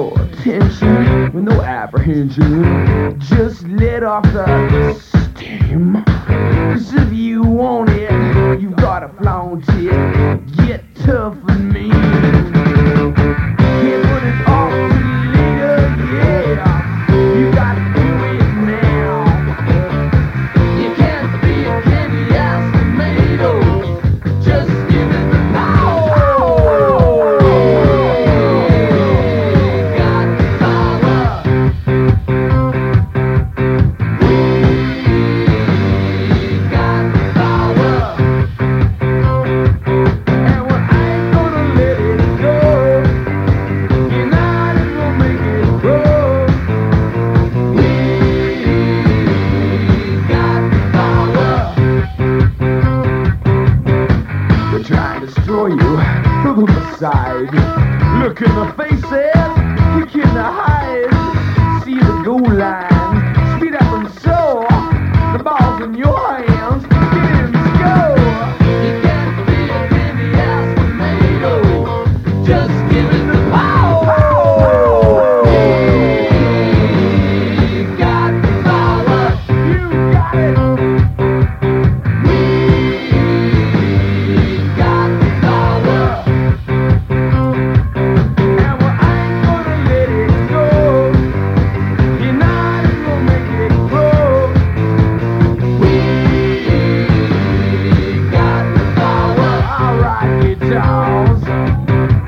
no tension, with no apprehension. Just let off the steam. 'Cause if you want it, you gotta flaunt it. Get tough with me. Can't put it off till later, yeah. You gotta do it now. You can't be a candy ass tomato. Just give it the power. Got the power. Got the power. And well, I ain't gonna let it go. United we'll make it grow. We got the power. They're trying to destroy you. Look on the side. Look in the faces. Kick in the highs. See the goal line. Speed up and soar. The ball's in your hands. Get in and go. You can't be a candy ass tomato. Just give it the power. You got the power. You got it. We got the power. And well, I ain't gonna let it go. United we'll make it grow. We got the power. Alright, guitars.